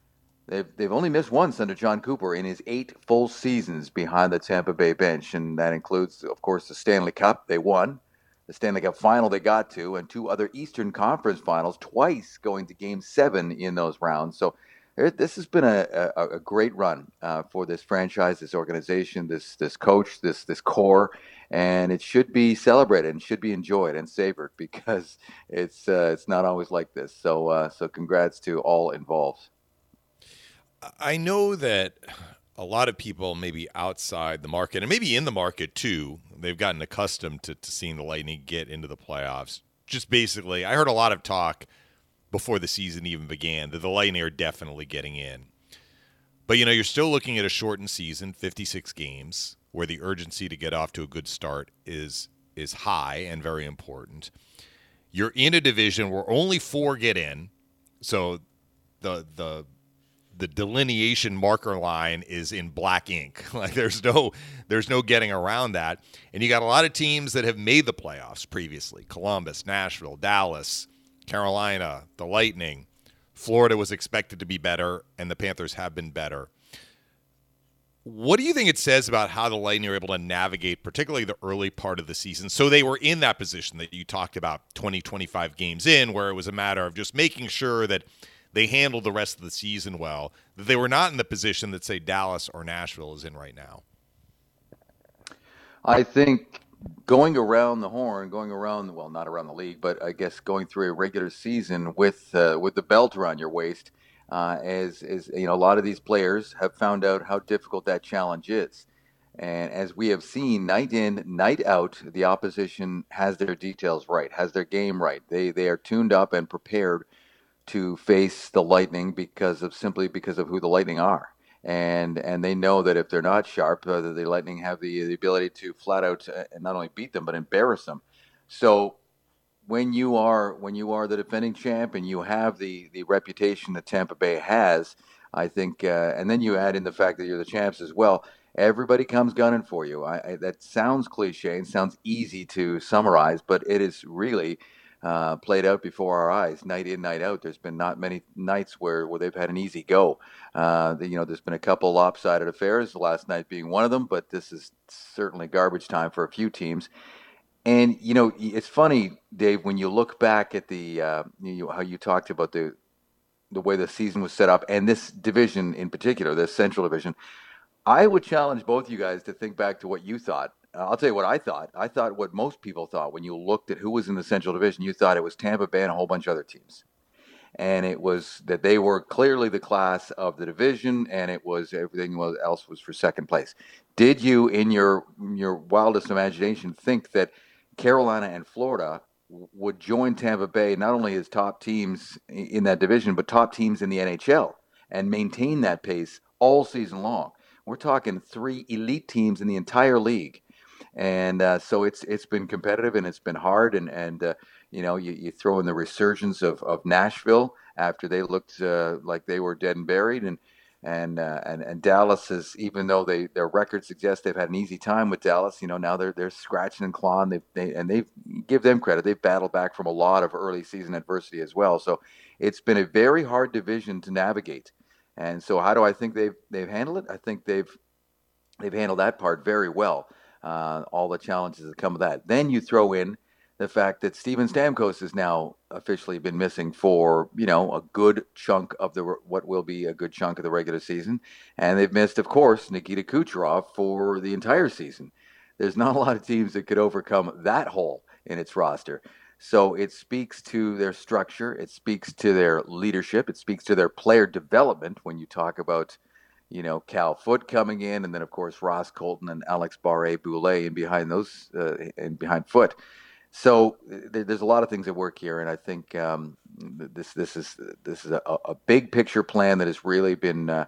They've only missed once under John Cooper in his 8 full seasons behind the Tampa Bay bench, and that includes, of course, the Stanley Cup they won, the Stanley Cup final they got to, and 2 other Eastern Conference finals, twice going to Game 7 in those rounds. So this has been a great run for this franchise, this organization, this coach, this core, and it should be celebrated and should be enjoyed and savored because it's not always like this. So congrats to all involved. I know that a lot of people maybe outside the market and maybe in the market too, they've gotten accustomed to seeing the Lightning get into the playoffs. Just basically, I heard a lot of talk before the season even began that the Lightning are definitely getting in. But, you're still looking at a shortened season, 56 games, where the urgency to get off to a good start is high and very important. You're in a division where only 4 get in, so the delineation marker line is in black ink. Like there's no getting around that. And you got a lot of teams that have made the playoffs previously. Columbus, Nashville, Dallas, Carolina, the Lightning. Florida was expected to be better, and the Panthers have been better. What do you think it says about how the Lightning are able to navigate, particularly the early part of the season? So they were in that position that you talked about 20, 25 games in, where it was a matter of just making sure that they handled the rest of the season well, that they were not in the position that, say, Dallas or Nashville is in right now. I think going around the horn, well, not around the league, but I guess going through a regular season with the belt around your waist, as a lot of these players have found out how difficult that challenge is. And as we have seen night in, night out, the opposition has their details right, has their game right. They are tuned up and prepared to face the Lightning because of who the Lightning are. And they know that if they're not sharp, the Lightning have the ability to flat out not only beat them, but embarrass them. So when you are the defending champ and you have the reputation that Tampa Bay has, I think, and then you add in the fact that you're the champs as well, everybody comes gunning for you. That sounds cliche and sounds easy to summarize, but it is really played out before our eyes, night in, night out. There's been not many nights where they've had an easy go. There's been a couple lopsided affairs, the last night being one of them, but this is certainly garbage time for a few teams. And, it's funny, Dave, when you look back at the how you talked about the way the season was set up and this division in particular, this Central Division, I would challenge both you guys to think back to what you thought. I'll tell you what I thought. I thought what most people thought when you looked at who was in the Central Division. You thought it was Tampa Bay and a whole bunch of other teams. And it was that they were clearly the class of the division, and it was everything else was for second place. Did you, in your wildest imagination, think that Carolina and Florida would join Tampa Bay not only as top teams in that division, but top teams in the NHL and maintain that pace all season long? We're talking 3 elite teams in the entire league. And so it's been competitive and it's been hard. And you throw in the resurgence of Nashville after they looked like they were dead and buried. And Dallas is, even though their record suggests they've had an easy time with Dallas, now they're scratching and clawing. They give them credit. They've battled back from a lot of early season adversity as well. So it's been a very hard division to navigate. And so how do I think they've handled it? I think they've handled that part very well. All the challenges that come with that. Then you throw in the fact that Steven Stamkos has now officially been missing for, a good chunk of what will be a good chunk of the regular season. And they've missed, of course, Nikita Kucherov for the entire season. There's not a lot of teams that could overcome that hole in its roster. So it speaks to their structure. It speaks to their leadership. It speaks to their player development when you talk about Cal Foote coming in, and then of course Ross Colton and Alex Barré-Boulet in behind those and behind Foote. So there's a lot of things at work here, and I think this is a big picture plan that has really been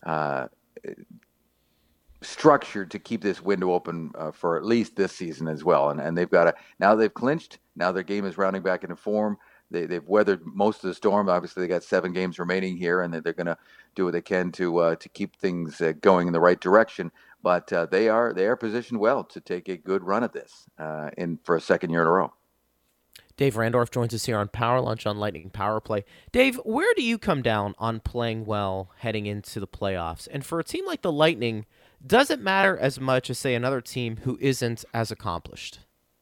structured to keep this window open for at least this season as well. And they've got now they've clinched. Now their game is rounding back into form. They've weathered most of the storm. Obviously, they got 7 games remaining here, and they're going to do what they can to keep things going in the right direction. But they are positioned well to take a good run at this for a second year in a row. Dave Randorf joins us here on Power Lunch on Lightning Power Play. Dave, where do you come down on playing well heading into the playoffs? And for a team like the Lightning, does it matter as much as, say, another team who isn't as accomplished?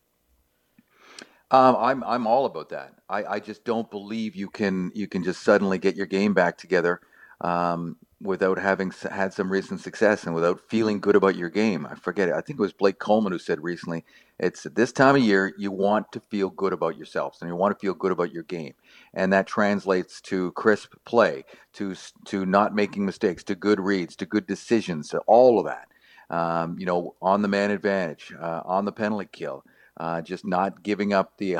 I'm all about that. I just don't believe you can just suddenly get your game back together without having had some recent success and without feeling good about your game. I forget it. I think it was Blake Coleman who said recently, it's at this time of year you want to feel good about yourselves and you want to feel good about your game, and that translates to crisp play, to not making mistakes, to good reads, to good decisions, to all of that. On the man advantage, on the penalty kill. Just not giving up the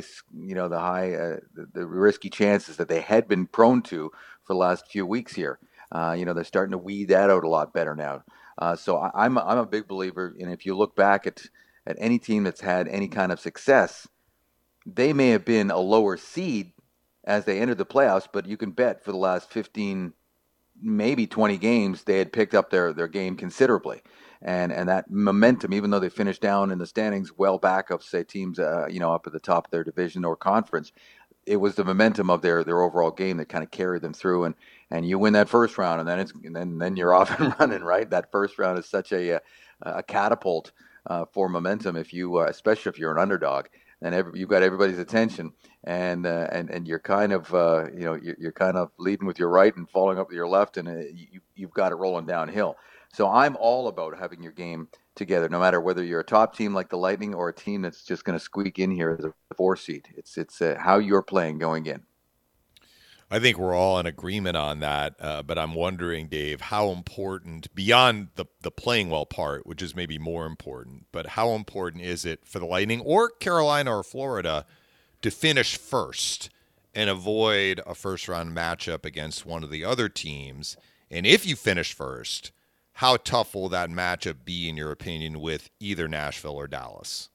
the risky chances that they had been prone to for the last few weeks here. They're starting to weed that out a lot better now. I'm a big believer, and if you look back at any team that's had any kind of success, they may have been a lower seed as they entered the playoffs, but you can bet for the last 15, maybe 20 games, they had picked up their game considerably. And that momentum, even though they finished down in the standings well back of, say, teams, up at the top of their division or conference, it was the momentum of their overall game that kind of carried them through. And you win that first round, and then you're off and running, right? That first round is such a catapult for momentum, especially if you're an underdog. And you've got everybody's attention, and you're kind of you're kind of leading with your right and following up with your left, and you've got it rolling downhill. So I'm all about having your game together, no matter whether you're a top team like the Lightning or a team that's just going to squeak in here as a 4 seed. It's how you're playing going in. I think we're all in agreement on that, but I'm wondering, Dave, how important, beyond the playing well part, which is maybe more important, but how important is it for the Lightning or Carolina or Florida to finish first and avoid a first-round matchup against one of the other teams? And if you finish first, how tough will that matchup be, in your opinion, with either Nashville or Dallas?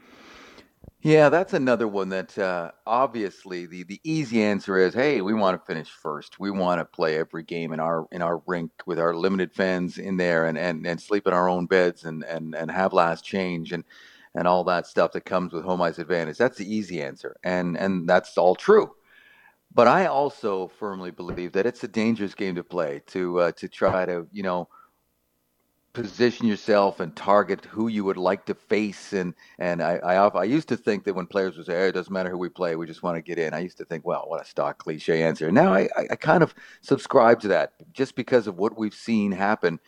Yeah, that's another one that obviously the easy answer is, hey, we want to finish first. We want to play every game in our rink with our limited fans in there and sleep in our own beds and have last change and all that stuff that comes with home ice advantage. That's the easy answer, and that's all true. But I also firmly believe that it's a dangerous game to play to try to position yourself and target who you would like to face. And I used to think that when players would say, hey, it doesn't matter who we play, we just want to get in. I used to think, well, what a stock cliche answer. Now I kind of subscribe to that just because of what we've seen happen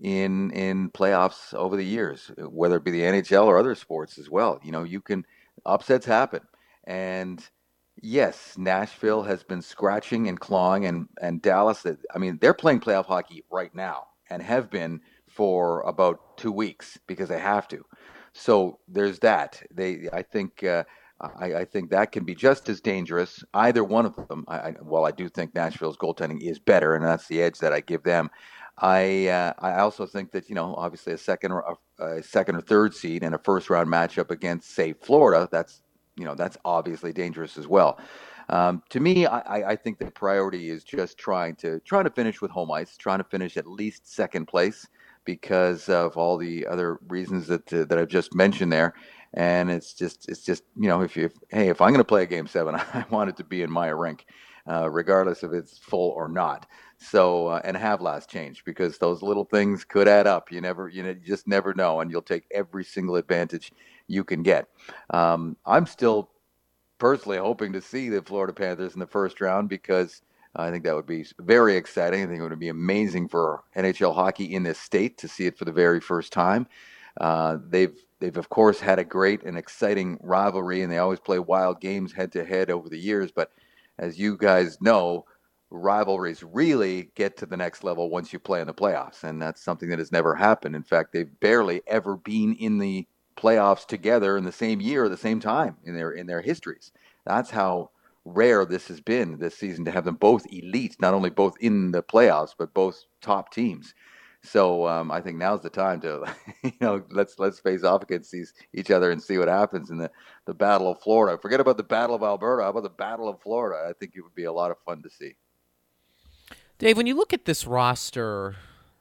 in playoffs over the years, whether it be the NHL or other sports as well. Upsets happen. And yes, Nashville has been scratching and clawing, and Dallas, they're playing playoff hockey right now and have been for about 2 weeks because they have to. So there's that. I think that can be just as dangerous. Either one of them. I do think Nashville's goaltending is better, and that's the edge that I give them. I also think that obviously a second or third seed and a first round matchup against, say, Florida. That's obviously dangerous as well. To me, I think the priority is just trying to finish with home ice, trying to finish at least second place, because of all the other reasons that I've just mentioned there. And it's just if I'm going to play a game 7, I want it to be in my rink, regardless if it's full or not. So and have last change, because those little things could add up. You just never know, and you'll take every single advantage you can get. I'm still personally hoping to see the Florida Panthers in the first round, because I think that would be very exciting. I think it would be amazing for NHL hockey in this state to see it for the very first time. They've of course had a great and exciting rivalry, and they always play wild games head to head over the years. But as you guys know, rivalries really get to the next level once you play in the playoffs, and that's something that has never happened. In fact, they've barely ever been in the playoffs together in the same year at the same time in their histories. That's how rare this has been this season, to have them both elite, not only both in the playoffs, but both top teams. So I think now's the time to, let's face off against each other and see what happens in the Battle of Florida. Forget about the Battle of Alberta. How about the Battle of Florida? I think it would be a lot of fun to see. Dave, when you look at this roster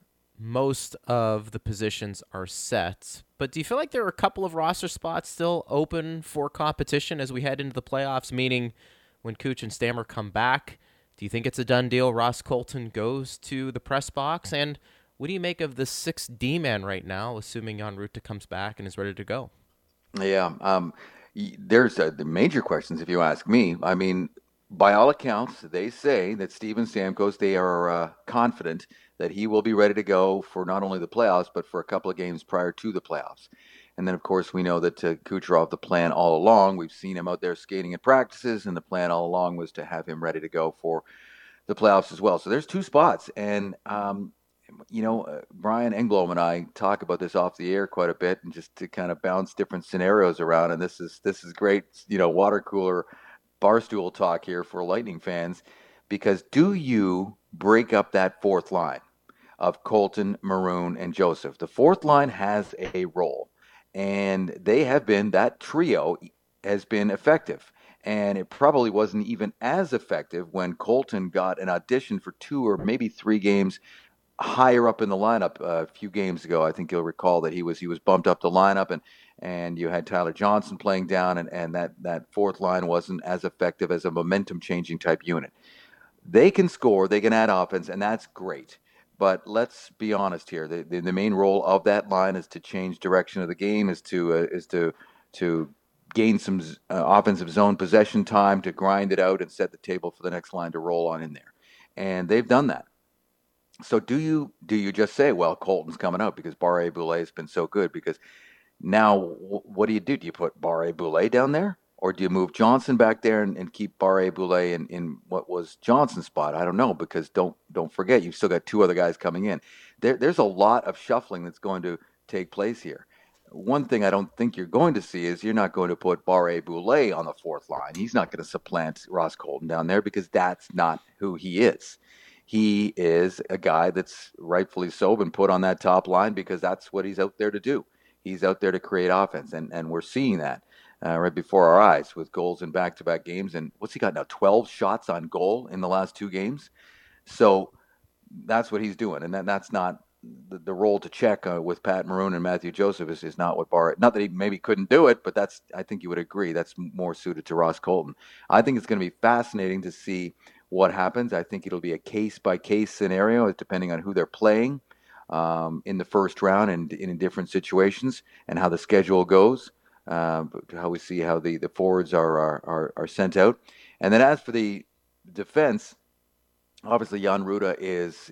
most of the positions are set, but do you feel like there are a couple of roster spots still open for competition as we head into the playoffs, meaning when Cooch and Stammer come back, do you think it's a done deal? Ross Colton goes to the press box, and what do you make of the 6th D-man right now, assuming Jan Ruta comes back and is ready to go? Yeah, there's the major questions, if you ask me. I mean, by all accounts, they say that Steven Stamkos, they are confident that he will be ready to go for not only the playoffs, but for a couple of games prior to the playoffs. And then, of course, we know that Kucherov, the plan all along, we've seen him out there skating at practices, and the plan all along was to have him ready to go for the playoffs as well. So there's 2 spots. And, Brian Engblom and I talk about this off the air quite a bit, and just to kind of bounce different scenarios around. And this is great, water cooler barstool talk here for Lightning fans, because do you break up that 4th line of Colton, Maroon, and Joseph? The 4th line has a role, and that trio has been effective. And it probably wasn't even as effective when Colton got an audition for 2 or maybe 3 games higher up in the lineup a few games ago. I think you'll recall that he was bumped up the lineup, and you had Tyler Johnson playing down, and that 4th line wasn't as effective as a momentum changing type unit. They can score, they can add offense, and that's great. But let's be honest here. The main role of that line is to change direction of the game, is to gain some offensive zone possession time, to grind it out and set the table for the next line to roll on in there. And they've done that. So do you just say, well, Colton's coming out because Barré-Boulet has been so good? Because now what do? Do you put Barré-Boulet down there? Or do you move Johnson back there and keep Barré-Boulet in what was Johnson's spot? I don't know, because don't forget, you've still got 2 other guys coming in. There's a lot of shuffling that's going to take place here. One thing I don't think you're going to see is you're not going to put Barré-Boulet on the 4th line. He's not going to supplant Ross Colton down there, because that's not who he is. He is a guy that's rightfully so been put on that top line because that's what he's out there to do. He's out there to create offense, and we're seeing that right before our eyes with goals in back-to-back games. And what's he got now? 12 shots on goal in the last 2 games. So that's what he's doing, and that's not the role to check with Pat Maroon and Matthew Joseph is not what Barré. Not that he maybe couldn't do it, but I think you would agree that's more suited to Ross Colton. I think it's going to be fascinating to see what happens. I think it'll be a case-by-case scenario depending on who they're playing in the first round and in different situations, and how the schedule goes, how we see how the forwards are sent out. And then as for the defense, obviously Jan Ruta is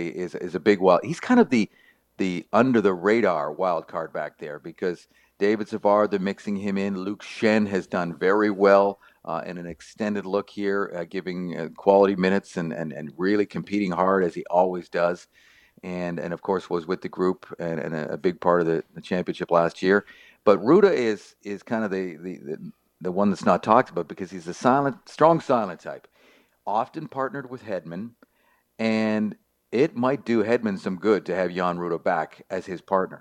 a big wild. He's kind of the under the radar wild card back there, because David Savard, they're mixing him in. Luke Schenn has done very well in an extended look here, giving quality minutes and really competing hard as he always does. And of course was with the group and a big part of the championship last year. But Ruta is kind of the one that's not talked about, because he's a strong silent type, often partnered with Hedman, and it might do Hedman some good to have Jan Ruta back as his partner.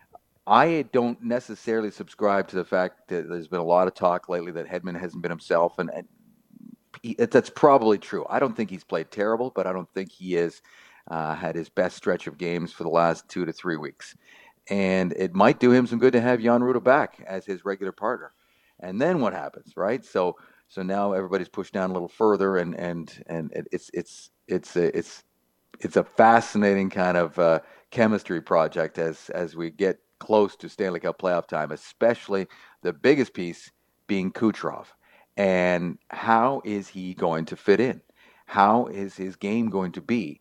I don't necessarily subscribe to the fact that there's been a lot of talk lately that Hedman hasn't been himself, and that's probably true. I don't think he's played terrible, but I don't think he has had his best stretch of games for the last 2 to 3 weeks. And it might do him some good to have Jan Ruta back as his regular partner. And then what happens, right? So now everybody's pushed down a little further, and it's a fascinating kind of chemistry project as we get close to Stanley Cup playoff time, especially the biggest piece being Kucherov. And how is he going to fit in? How is his game going to be?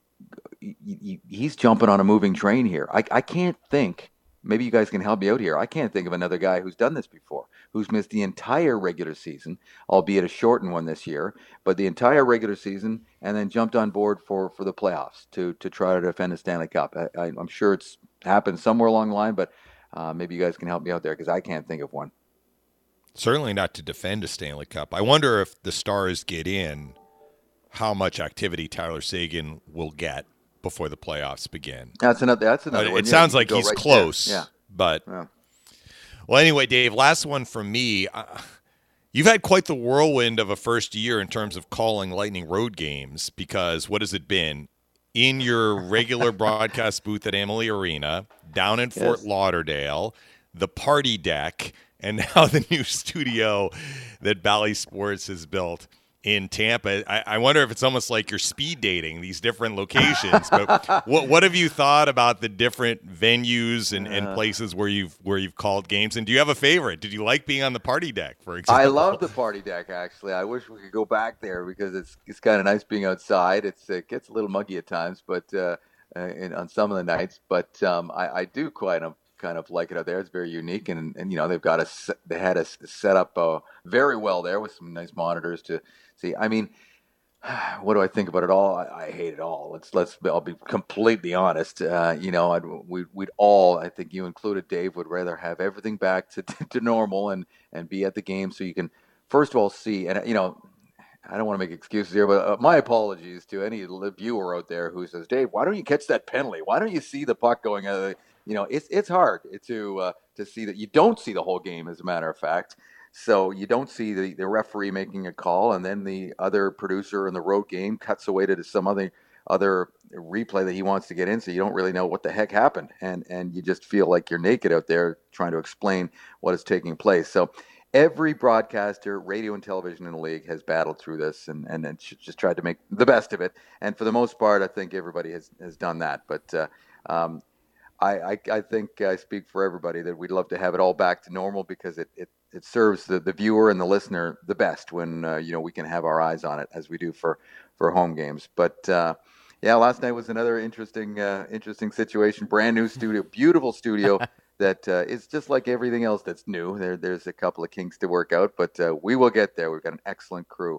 He's jumping on a moving train here. I can't think, maybe you guys can help me out here, I can't think of another guy who's done this before, who's missed the entire regular season, albeit a shortened one this year, but the entire regular season, and then jumped on board for the playoffs to try to defend a Stanley Cup. I'm sure it's happened somewhere along the line, but maybe you guys can help me out there, because I can't think of one. Certainly not to defend a Stanley Cup. I wonder if the Stars get in, how much activity Tyler Seguin will get before the playoffs begin. That's another one. It sounds like he's right close. there. Yeah. But Yeah. Well, anyway, Dave, last one from me. You've had quite the whirlwind of a first year in terms of calling Lightning road games, because what has it been? in your regular broadcast booth at Amalie Arena, down in Fort Lauderdale, the party deck, and now the new studio that Bally Sports has built in Tampa. I wonder if it's almost like you're speed dating these different locations. But what have you thought about the different venues and places where you've called games? And do you have a favorite? Did you like being on the party deck, for example? I love the party deck, actually. I wish we could go back there because it's kind of nice being outside. It gets a little muggy at times, but on some of the nights. But I do kind of like it out there. It's very unique, and they had us set up very well there with some nice monitors to see. I mean, what do I think about it all? I hate it all. I'll be completely honest. We'd all, I think you included, Dave, would rather have everything back to normal and be at the game so you can first of all see. And I don't want to make excuses here, but my apologies to any viewer out there who says, Dave, why don't you catch that penalty? Why don't you see the puck going out? It's hard to see that. You don't see the whole game, as a matter of fact. So you don't see the referee making a call, and then the other producer in the road game cuts away to some other replay that he wants to get in, so you don't really know what the heck happened, and you just feel like you're naked out there trying to explain what is taking place. So every broadcaster, radio and television in the league, has battled through this and just tried to make the best of it. And for the most part, I think everybody has done that. But I think I speak for everybody that we'd love to have it all back to normal because it serves the viewer and the listener the best when we can have our eyes on it as we do for home games. But last night was another interesting situation. Brand new studio, beautiful studio that is just like everything else that's new. There's a couple of kinks to work out, but we will get there. We've got an excellent crew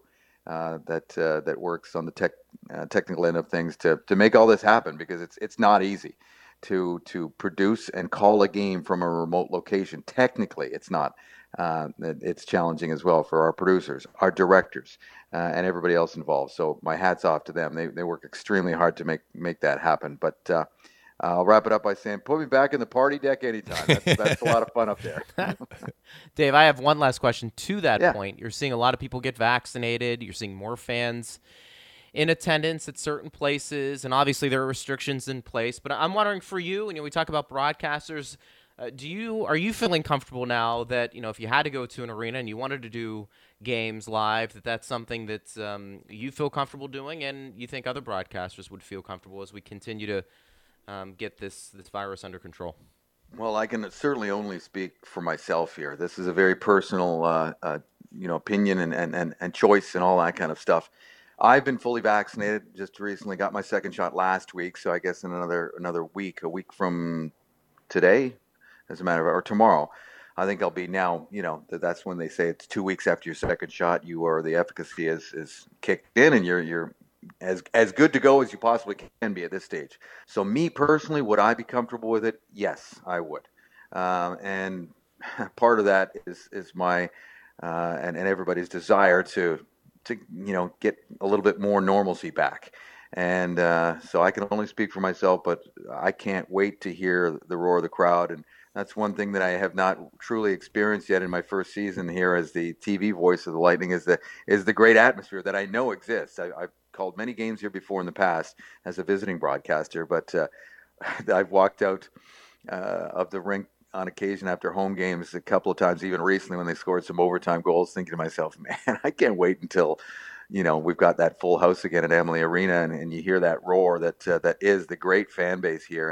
that works on the technical end of things to make all this happen because it's not easy to produce and call a game from a remote location. Technically, it's not. It's challenging as well for our producers, our directors, and everybody else involved. So my hat's off to them. They work extremely hard to make that happen. But I'll wrap it up by saying, put me back in the party deck anytime. That's a lot of fun up there. Dave, I have one last question to that point. You're seeing a lot of people get vaccinated. You're seeing more fans in attendance at certain places, and obviously there are restrictions in place. But I'm wondering for you, we talk about broadcasters. Are you feeling comfortable now that if you had to go to an arena and you wanted to do games live, that's something that you feel comfortable doing, and you think other broadcasters would feel comfortable as we continue to get this virus under control? Well, I can certainly only speak for myself here. This is a very personal opinion and choice and all that kind of stuff. I've been fully vaccinated. Just recently got my second shot last week, so I guess in another week, a week from today, as a matter of, or tomorrow, I think I'll be now. That's when they say it's 2 weeks after your second shot, the efficacy is kicked in, and you're as good to go as you possibly can be at this stage. So me personally, would I be comfortable with it? Yes, I would. And part of that is my and everybody's desire to get a little bit more normalcy back. And so I can only speak for myself, but I can't wait to hear the roar of the crowd. And that's one thing that I have not truly experienced yet in my first season here as the TV voice of the Lightning is the great atmosphere that I know exists. I've called many games here before in the past as a visiting broadcaster, but I've walked out of the rink on occasion after home games a couple of times, even recently when they scored some overtime goals, thinking to myself, man, I can't wait until we've got that full house again at Amalie Arena, and you hear that roar that is the great fan base here,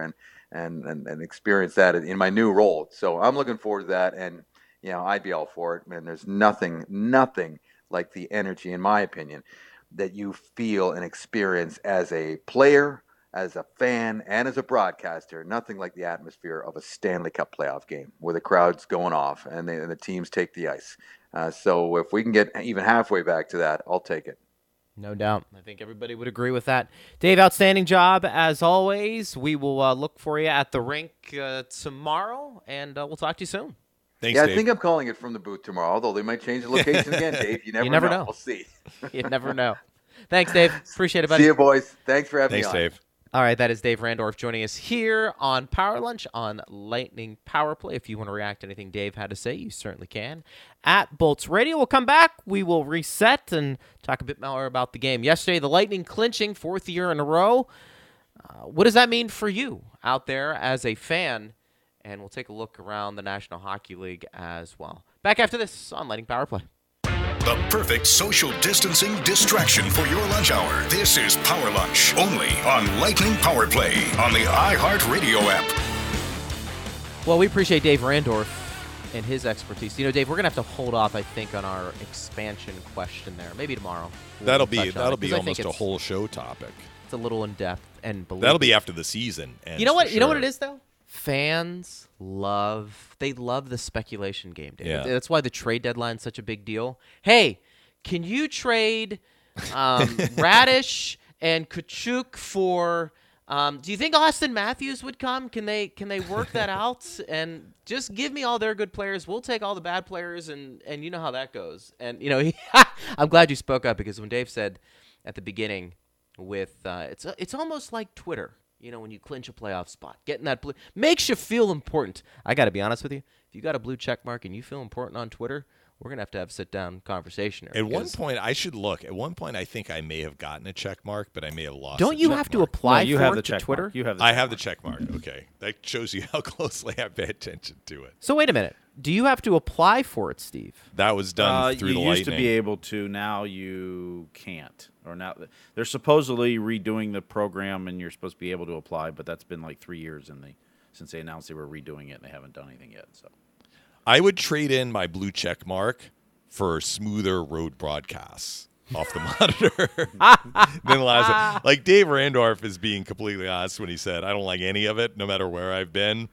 and experience that in my new role. So I'm looking forward to that, and I'd be all for it, man. There's nothing like the energy, in my opinion, that you feel and experience as a player, as a fan, and as a broadcaster. Nothing like the atmosphere of a Stanley Cup playoff game where the crowd's going off and the teams take the ice. So if we can get even halfway back to that, I'll take it. No doubt. I think everybody would agree with that. Dave, outstanding job as always. We will look for you at the rink tomorrow, and we'll talk to you soon. Thanks, Dave. I think I'm calling it from the booth tomorrow, although they might change the location again, Dave. You never know. We'll see. You never know. Thanks, Dave. Appreciate it, buddy. See you, boys. Thanks for having me on. Thanks, Dave. All right, that is Dave Randorf joining us here on Power Lunch on Lightning Power Play. If you want to react to anything Dave had to say, you certainly can. At Bolts Radio, we'll come back. We will reset and talk a bit more about the game. Yesterday, the Lightning clinching 4th year in a row What does that mean for you out there as a fan? And we'll take a look around the National Hockey League as well. Back after this on Lightning Power Play. The perfect social distancing distraction for your lunch hour. This is Power Lunch, only on Lightning Power Play on the iHeartRadio app. Well, we appreciate Dave Randorf and his expertise. You know, Dave, we're going to have to hold off, I think, on our expansion question there. Maybe tomorrow. That'll be almost a whole show topic. It's a little in-depth and that'll be after the season. You know what? Sure. You know what it is, though? Fans love the speculation game, Dave. Yeah. That's why the trade deadline is such a big deal. Hey, can you trade Radish and Kachuk for do you think Austin Matthews would come? Can they work that out and just give me all their good players? We'll take all the bad players, and you know how that goes. And you know, I'm glad you spoke up, because when Dave said at the beginning with it's almost like Twitter. You know, when you clinch a playoff spot, getting that blue makes you feel important. I got to be honest with you. If you got a blue check mark and you feel important on Twitter, we're going to have a sit-down conversation here. At one point, I should look. At one point, I think I may have gotten a check mark, but I may have lost. Don't you have to apply for it to Twitter? I have the check mark. Okay. That shows you how closely I pay attention to it. So wait a minute. Do you have to apply for it, Steve? That was done through the Lightning. You used to be able to. Now you can't. Or now they're supposedly redoing the program, and you're supposed to be able to apply, but that's been like 3 years since they announced they were redoing it, and they haven't done anything yet. So I would trade in my blue check mark for smoother road broadcasts off the monitor than last. Like Dave Randorf is being completely honest when he said, I don't like any of it, no matter where I've been.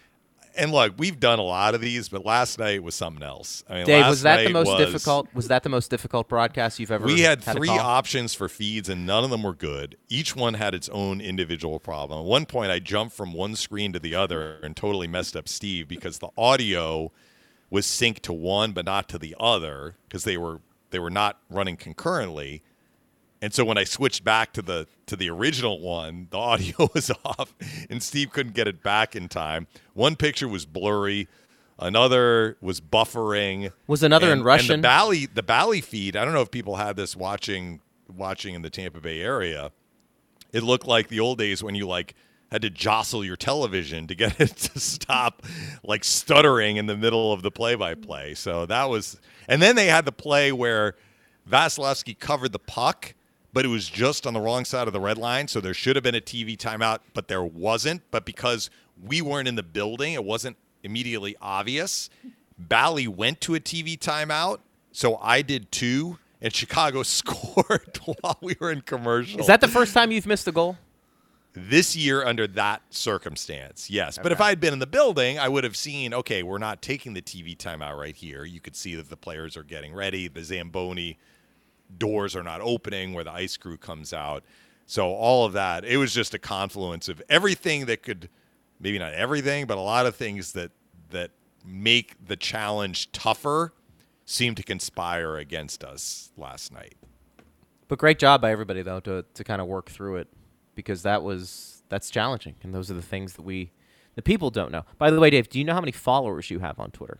And look, we've done a lot of these, but last night was something else. I mean, Dave, was that the most difficult? Was that the most difficult broadcast you've ever? We had 3 options for feeds, and none of them were good. Each one had its own individual problem. At one point, I jumped from one screen to the other and totally messed up Steve, because the audio was synced to one but not to the other, because they were not running concurrently. And so when I switched back to the original one, the audio was off, and Steve couldn't get it back in time. One picture was blurry, another was buffering. Was another in Russian? And the Bally feed, I don't know if people had this watching in the Tampa Bay area. It looked like the old days when you had to jostle your television to get it to stop stuttering in the middle of the play-by-play. So that was, and then they had the play where Vasilevsky covered the puck, but it was just on the wrong side of the red line, so there should have been a TV timeout, but there wasn't. But because we weren't in the building, it wasn't immediately obvious. Bally went to a TV timeout, so I did too, and Chicago scored while we were in commercial. Is that the first time you've missed a goal? This year under that circumstance, yes. Okay. But if I had been in the building, I would have seen, okay, we're not taking the TV timeout right here. You could see that the players are getting ready. The Zamboni doors are not opening where the ice crew comes out. So all of that, it was just a confluence of everything that could, maybe not everything, but a lot of things that make the challenge tougher seemed to conspire against us last night. But great job by everybody, though, to kind of work through it, because that's challenging, and those are the things that the people don't know. By the way, Dave, do you know how many followers you have on Twitter?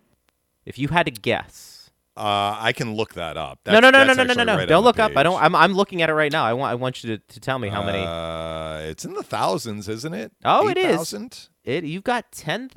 If you had to guess. I can look that up. No. Right, don't look up. I'm looking at it right now. I want you to tell me how many. It's in the thousands, isn't it? Oh, 8, it is. You've got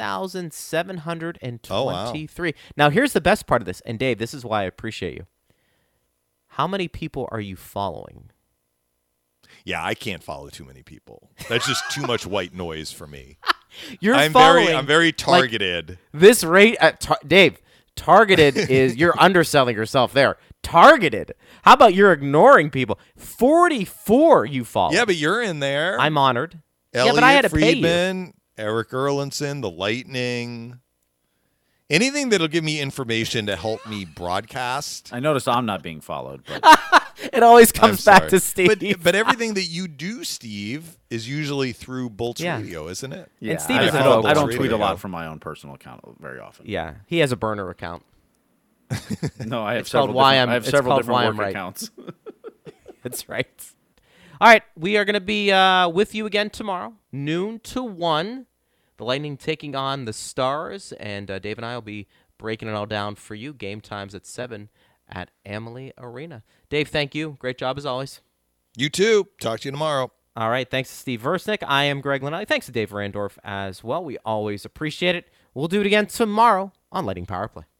10,723. Oh, wow. Now, here's the best part of this, and Dave, this is why I appreciate you. How many people are you following? Yeah, I can't follow too many people. That's just too much white noise for me. I'm very targeted. This rate, Dave. Targeted is you're underselling yourself there. Targeted. How about you're ignoring people? 44 you follow. Yeah, but you're in there. I'm honored. Elliot but I had to Friedman, pay you. Eric Erlinson, the Lightning. Anything that'll give me information to help me broadcast. I noticed I'm not being followed, but it always comes back to Steve. But everything that you do, Steve, is usually through Bolts Radio, isn't it? Yeah, and Steve I don't tweet a lot from my own personal account very often. Yeah, he has a burner account. No, I have it's several. I different work accounts. That's right. All right, we are going to be with you again tomorrow, noon to 1. The Lightning taking on the Stars, and Dave and I will be breaking it all down for you. Game times at 7 at Amalie Arena. Dave, thank you. Great job as always. You too. Talk to you tomorrow. All right. Thanks to Steve Versnick. I am Greg Linelli. Thanks to Dave Randorf as well. We always appreciate it. We'll do it again tomorrow on Lightning Power Play.